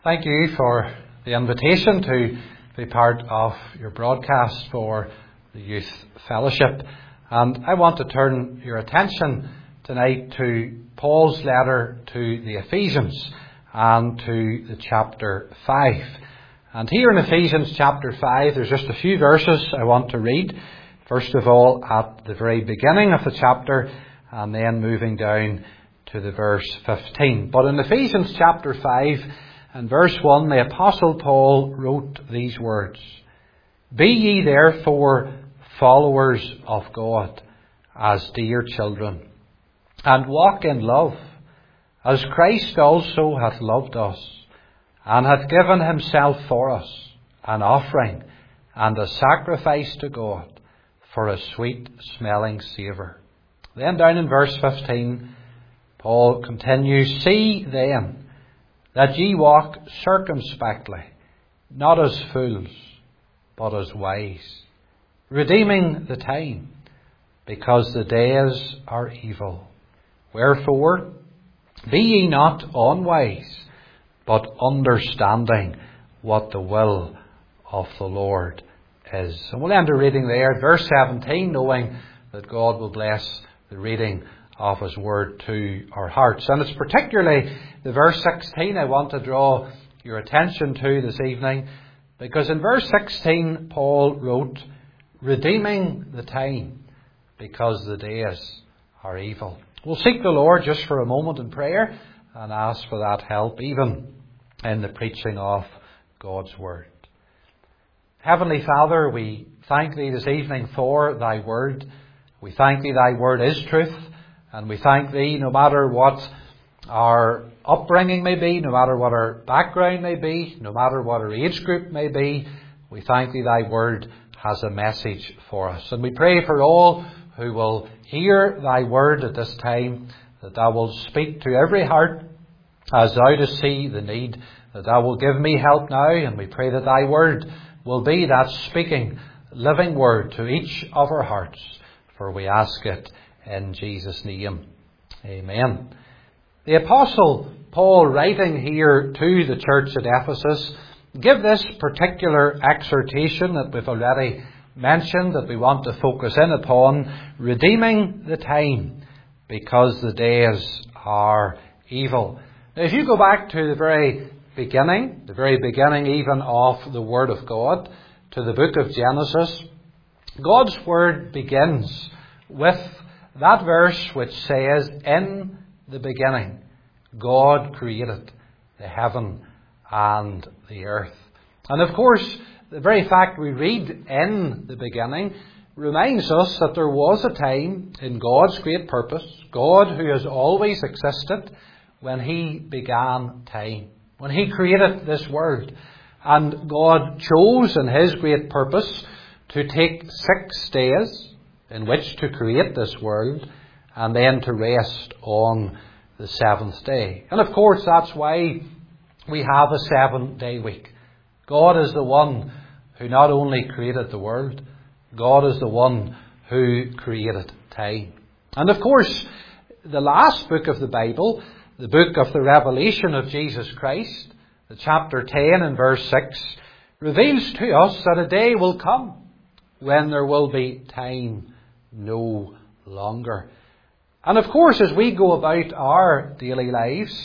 Thank you for the invitation to be part of your broadcast for the Youth Fellowship. And I want to turn your attention tonight to Paul's letter to the Ephesians and to the chapter 5. And here in Ephesians chapter 5, there's just a few verses I want to read. First of all, at the very beginning of the chapter, and then moving down to the verse 15. But in Ephesians chapter 5, and verse 1, the Apostle Paul wrote these words: "Be ye therefore followers of God as dear children, and walk in love, as Christ also hath loved us, and hath given himself for us, an offering and a sacrifice to God, for a sweet-smelling savour." Then down in verse 15, Paul continues, "See then that ye walk circumspectly, not as fools, but as wise, redeeming the time, because the days are evil. Wherefore, be ye not unwise, but understanding what the will of the Lord is." And we'll end our reading there at verse 17, knowing that God will bless the reading of His Word to our hearts. And it's particularly the verse 16 I want to draw your attention to this evening, because in verse 16 Paul wrote, "Redeeming the time, because the days are evil." We'll seek the Lord just for a moment in prayer and ask for that help even in the preaching of God's Word. Heavenly Father, we thank Thee this evening for Thy Word. We thank Thee Thy Word is truth. And we thank Thee, no matter what our upbringing may be, no matter what our background may be, no matter what our age group may be, we thank Thee Thy Word has a message for us. And we pray for all who will hear Thy Word at this time, that Thou will speak to every heart as Thou dost see the need, that Thou will give me help now, and we pray that Thy Word will be that speaking, living Word to each of our hearts, for we ask it in Jesus' name. Amen. The Apostle Paul, writing here to the church at Ephesus, give this particular exhortation that we've already mentioned, that we want to focus in upon: redeeming the time, because the days are evil. Now, if you go back to the very beginning even of the Word of God, to the book of Genesis, God's Word begins with that verse which says, "In the beginning, God created the heaven and the earth." And of course, the very fact we read "in the beginning" reminds us that there was a time in God's great purpose, God who has always existed, when He began time, when He created this world. And God chose in His great purpose to take 6 days in which to create this world, and then to rest on the 7th day. And of course, that's why we have a 7-day week. God is the one who not only created the world, God is the one who created time. And of course, the last book of the Bible, the book of the Revelation of Jesus Christ, the chapter 10 and verse 6, reveals to us that a day will come when there will be time no longer. And of course, as we go about our daily lives,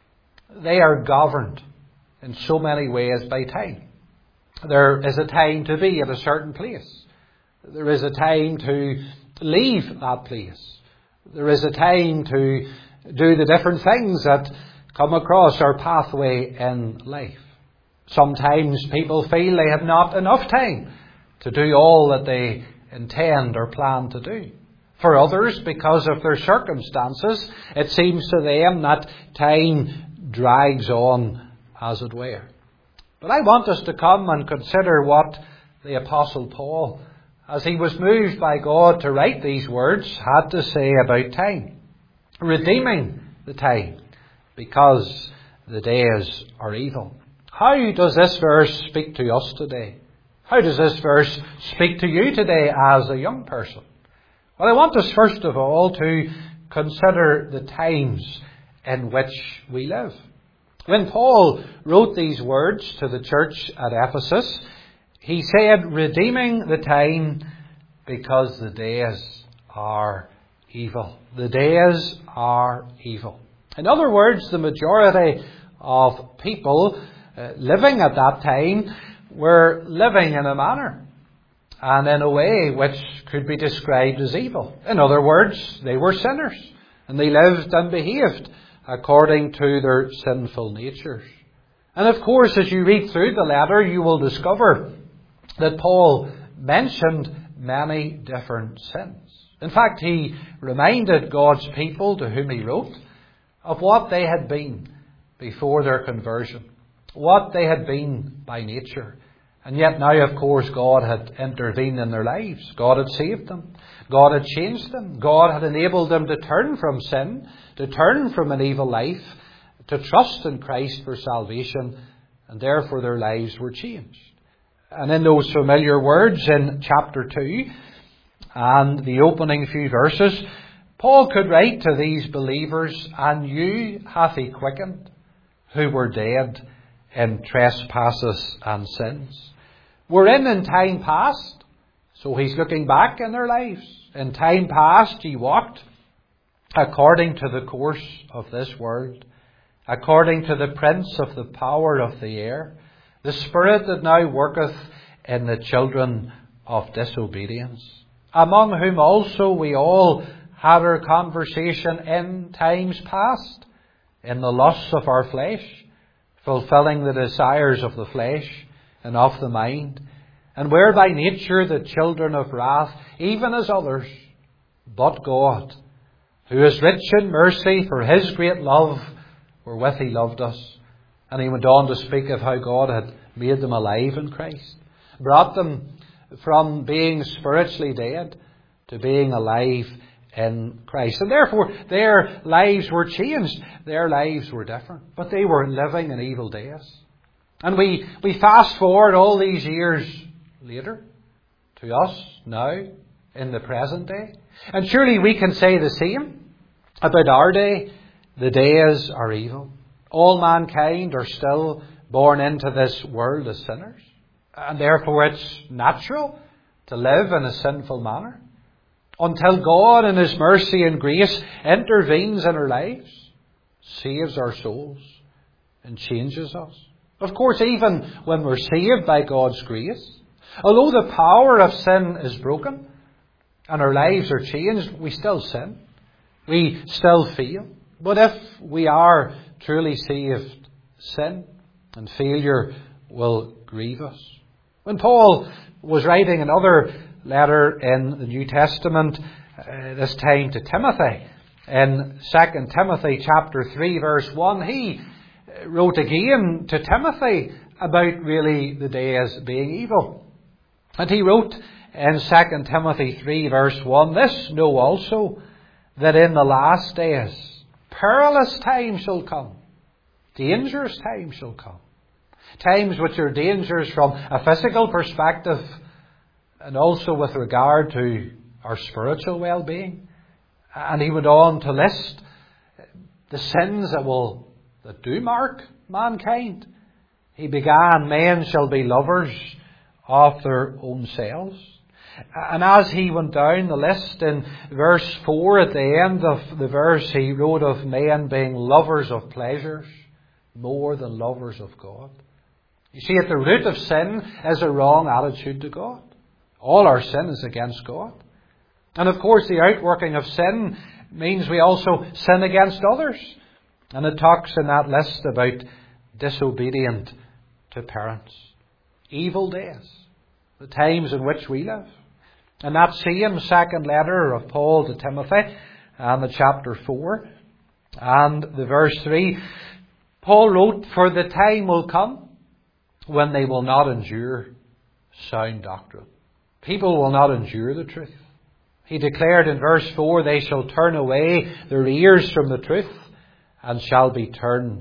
they are governed in so many ways by time. There is a time to be at a certain place. There is a time to leave that place. There is a time to do the different things that come across our pathway in life. Sometimes people feel they have not enough time to do all that they intend or plan to do. For others, because of their circumstances, it seems to them that time drags on, as it were. But I want us to come and consider what the Apostle Paul, as he was moved by God to write these words, had to say about time. Redeeming the time, because the days are evil. How does this verse speak to us today? How does this verse speak to you today as a young person? Well, I want us first of all to consider the times in which we live. When Paul wrote these words to the church at Ephesus, he said, redeeming the time because the days are evil. The days are evil. In other words, the majority of people living at that time were living in a manner and in a way which could be described as evil. In other words, they were sinners and they lived and behaved according to their sinful natures. And of course, as you read through the letter, you will discover that Paul mentioned many different sins. In fact, he reminded God's people to whom he wrote of what they had been before their conversion, what they had been by nature. And yet now, of course, God had intervened in their lives. God had saved them. God had changed them. God had enabled them to turn from sin, to turn from an evil life, to trust in Christ for salvation, and therefore their lives were changed. And in those familiar words in chapter 2 and the opening few verses, Paul could write to these believers, and you hath he quickened, who were dead in trespasses and sins. We're in time past, so he's looking back in their lives. In time past ye walked according to the course of this world, according to the prince of the power of the air, the spirit that now worketh in the children of disobedience, among whom also we all had our conversation in times past, in the lusts of our flesh, fulfilling the desires of the flesh and of the mind, and were by nature the children of wrath, even as others. But God, who is rich in mercy, for his great love wherewith he loved us. And he went on to speak of how God had made them alive in Christ, brought them from being spiritually dead to being alive in Christ. And therefore their lives were changed. Their lives were different. But they were living in evil days. And we fast forward all these years later to us now in the present day. And surely we can say the same about our day. The days are evil. All mankind are still born into this world as sinners. And therefore it's natural to live in a sinful manner until God in his mercy and grace intervenes in our lives, saves our souls and changes us. Of course, even when we're saved by God's grace, although the power of sin is broken and our lives are changed, we still sin. We still fail. But if we are truly saved, sin and failure will grieve us. When Paul was writing another letter in the New Testament, this time to Timothy, in 2 Timothy chapter 3 verse 1, he wrote again to Timothy about really the days being evil. And he wrote in 2 Timothy 3 verse 1, this know also, that in the last days perilous times shall come, dangerous times shall come. Times which are dangerous from a physical perspective and also with regard to our spiritual well-being. And he went on to list the sins that do mark mankind. He began, men shall be lovers of their own selves. And as he went down the list in verse 4, at the end of the verse, he wrote of men being lovers of pleasures more than lovers of God. You see, at the root of sin is a wrong attitude to God. All our sin is against God. And of course, the outworking of sin means we also sin against others. And it talks in that list about disobedient to parents. Evil days, the times in which we live. And that same second letter of Paul to Timothy, and the chapter 4, and the verse 3, Paul wrote, for the time will come when they will not endure sound doctrine. People will not endure the truth. He declared in verse 4, they shall turn away their ears from the truth and shall be turned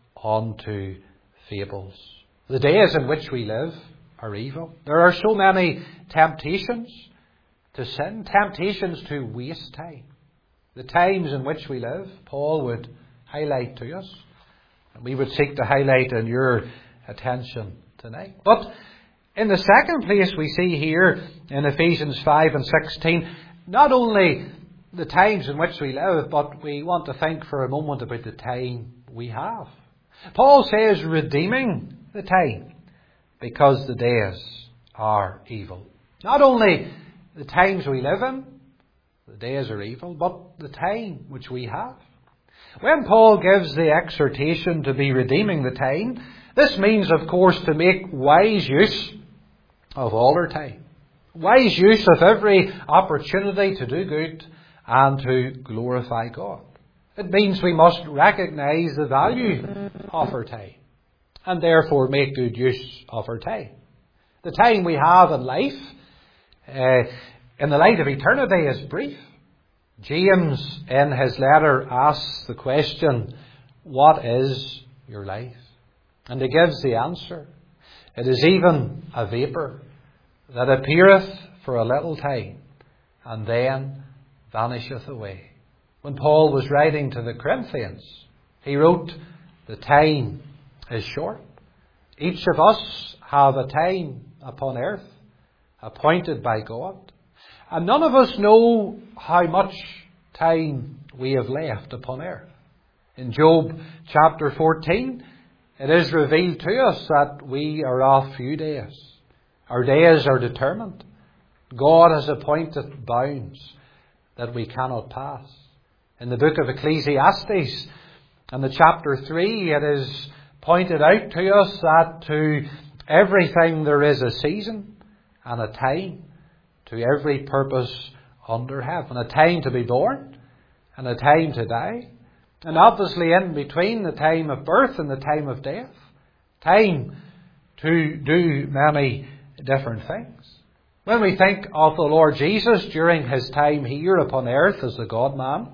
unto fables. The days in which we live are evil. There are so many temptations to sin, temptations to waste time. The times in which we live, Paul would highlight to us, we would seek to highlight in your attention tonight. But in the second place we see here in Ephesians 5 and 16, not only the times in which we live, but we want to think for a moment about the time we have. Paul says, redeeming the time, because the days are evil. Not only the times we live in, the days are evil, but the time which we have. When Paul gives the exhortation to be redeeming the time, this means, of course, to make wise use of all our time. Wise use of every opportunity to do good and to glorify God. It means we must recognise the value of our time and therefore make good use of our time. The time we have in life, in the light of eternity, is brief. James, in his letter, asks the question, what is your life? And he gives the answer. It is even a vapour that appeareth for a little time and then vanisheth away. When Paul was writing to the Corinthians, he wrote, the time is short. Each of us have a time upon earth appointed by God. And none of us know how much time we have left upon earth. In Job chapter 14, it is revealed to us that we are of few days. Our days are determined. God has appointed bounds that we cannot pass. In the book of Ecclesiastes, in the chapter 3, it is pointed out to us that to everything there is a season and a time, to every purpose under heaven. A time to be born and a time to die. And obviously in between the time of birth and the time of death, time to do many different things. When we think of the Lord Jesus during his time here upon earth as the God-man,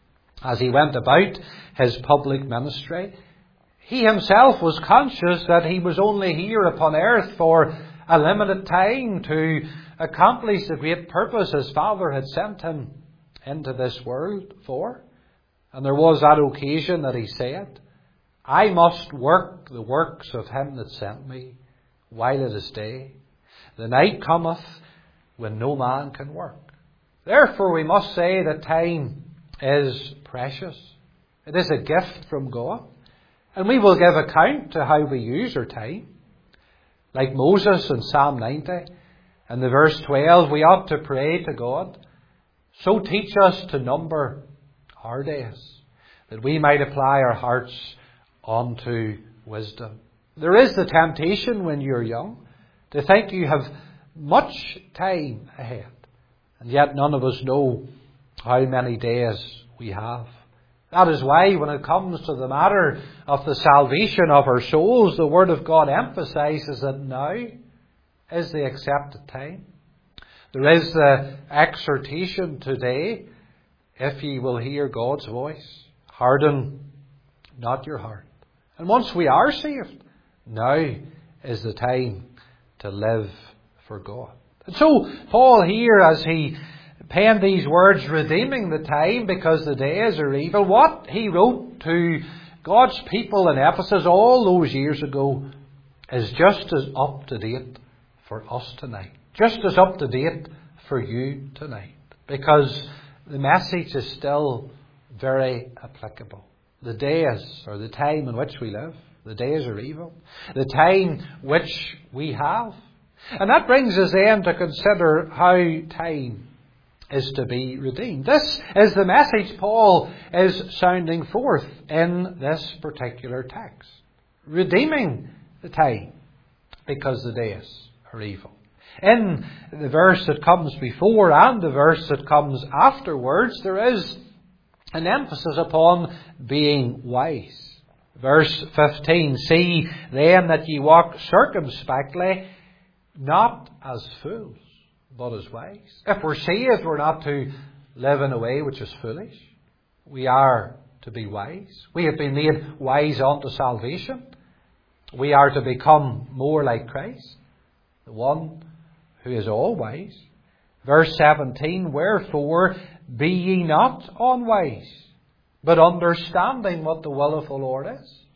as he went about his public ministry, he himself was conscious that he was only here upon earth for a limited time to accomplish the great purpose his Father had sent him into this world for. And there was that occasion that he said, I must work the works of him that sent me while it is day. The night cometh when no man can work. Therefore we must say that time is precious. It is a gift from God. And we will give account to how we use our time. Like Moses in Psalm 90, in the verse 12, we ought to pray to God, so teach us to number our days, that we might apply our hearts unto wisdom. There is the temptation when you're young to think you have much time ahead, and yet none of us know how many days we have. That is why when it comes to the matter of the salvation of our souls, the Word of God emphasises that now is the accepted time. There is the exhortation today, if ye will hear God's voice, harden not your heart. And once we are saved, now is the time to live for God. And so Paul here, as he penned these words, redeeming the time because the days are evil, what he wrote to God's people in Ephesus all those years ago is just as up to date for us tonight. Just as up to date for you tonight. Because the message is still very applicable. The days, or the time in which we live, the days are evil. The time which we have. And that brings us then to consider how time is to be redeemed. This is the message Paul is sounding forth in this particular text. Redeeming the time because the days are evil. In the verse that comes before and the verse that comes afterwards, there is an emphasis upon being wise. Verse 15, see then that ye walk circumspectly, not as fools, but as wise. If we're saved, we're not to live in a way which is foolish. We are to be wise. We have been made wise unto salvation. We are to become more like Christ, the one who is all wise. Verse 17, wherefore be ye not unwise, but understanding what the will of the Lord is.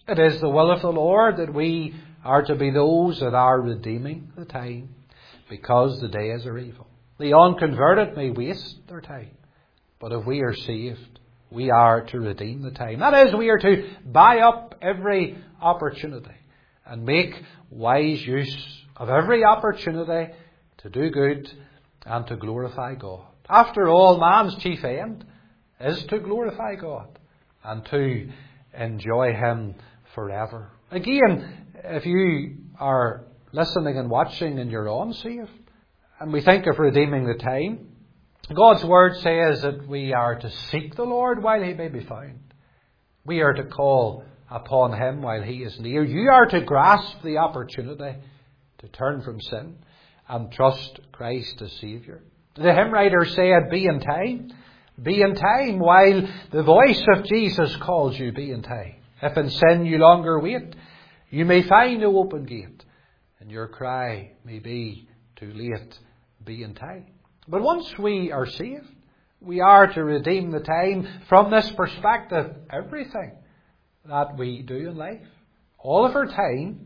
It is the will of the Lord that we are to be those that are redeeming the time, because the days are evil. The unconverted may waste their time, but if we are saved, we are to redeem the time. That is, we are to buy up every opportunity and make wise use of every opportunity to do good and to glorify God. After all, man's chief end is to glorify God and to enjoy Him forever. Again, if you are listening and watching and you're unsaved, and we think of redeeming the time, God's Word says that we are to seek the Lord while He may be found. We are to call upon Him while He is near. You are to grasp the opportunity to turn from sin and trust Christ as Saviour. The hymn writer said, be in time. Be in time while the voice of Jesus calls you. Be in time. If in sin you longer wait, you may find no open gate, and your cry may be too late. Be in time. But once we are saved, we are to redeem the time. From this perspective, everything that we do in life, all of our time,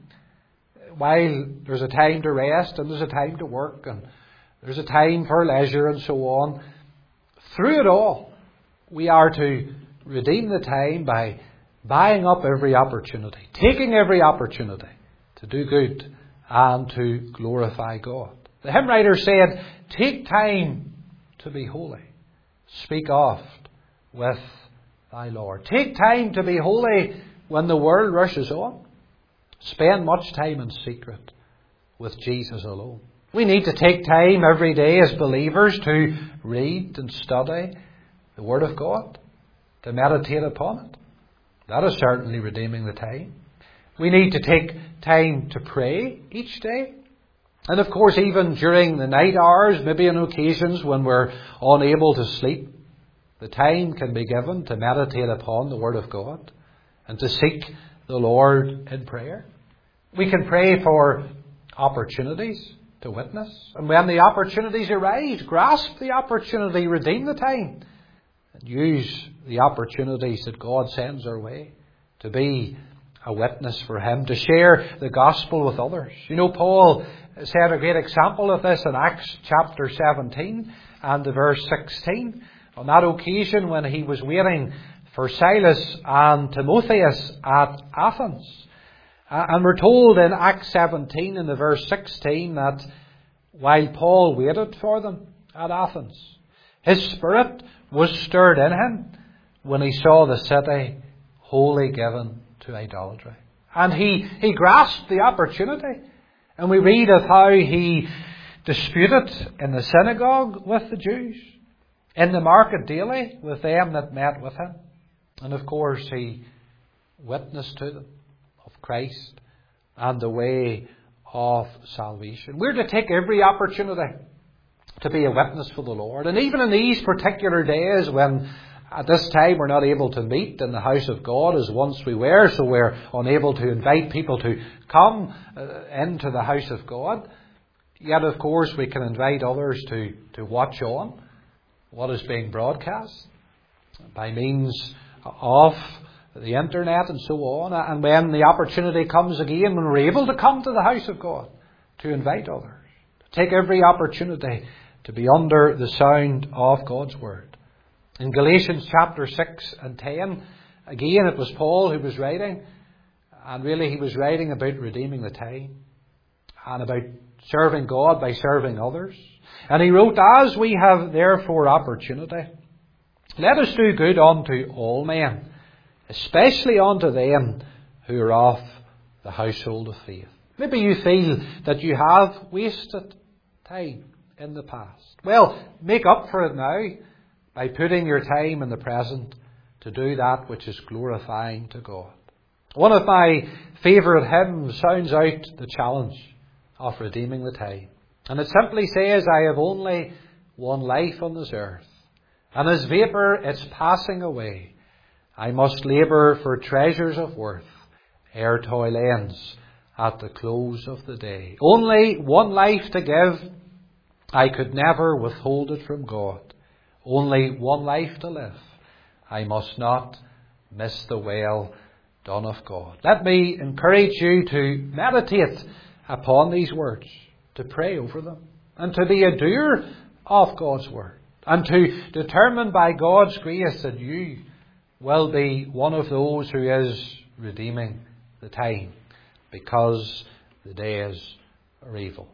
while there's a time to rest and there's a time to work and there's a time for leisure and so on, through it all, we are to redeem the time by buying up every opportunity, taking every opportunity to do good and to glorify God. The hymn writer said, take time to be holy. Speak oft with thy Lord. Take time to be holy when the world rushes on. Spend much time in secret with Jesus alone. We need to take time every day as believers to read and study the Word of God, to meditate upon it. That is certainly redeeming the time. We need to take time to pray each day. And of course, even during the night hours, maybe on occasions when we're unable to sleep, the time can be given to meditate upon the Word of God and to seek the Lord in prayer. We can pray for opportunities to witness. And when the opportunities arise, grasp the opportunity, redeem the time, and use the opportunities that God sends our way to be a witness for Him, to share the gospel with others. You know, Paul set a great example of this in Acts chapter 17 and verse 16. On that occasion when he was waiting for Silas and Timotheus at Athens. And we're told in Acts 17 in the verse 16 that while Paul waited for them at Athens, his spirit was stirred in him when he saw the city wholly given to idolatry. And he grasped the opportunity. And we read of how he disputed in the synagogue with the Jews, in the market daily with them that met with him. And of course he witnessed to them of Christ and the way of salvation. We're to take every opportunity to be a witness for the Lord. And even in these particular days when at this time we're not able to meet in the house of God as once we were, so we're unable to invite people to come into the house of God, yet of course we can invite others to watch on what is being broadcast by means of the internet and so on. And when the opportunity comes again, when we're able to come to the house of God, to invite others, to take every opportunity to be under the sound of God's Word. In Galatians chapter 6 and 10, again it was Paul who was writing, and really he was writing about redeeming the time and about serving God by serving others. And he wrote, as we have therefore opportunity, let us do good unto all men, especially unto them who are of the household of faith. Maybe you feel that you have wasted time in the past. Well, make up for it now by putting your time in the present to do that which is glorifying to God. One of my favourite hymns sounds out the challenge of redeeming the time. And it simply says, I have only one life on this earth, and as vapour it's passing away. I must labour for treasures of worth, ere toil ends at the close of the day. Only one life to give, I could never withhold it from God. Only one life to live, I must not miss the well done of God. Let me encourage you to meditate upon these words, to pray over them, and to be a doer of God's word, and to determine by God's grace that you will be one of those who is redeeming the time, because the days are evil.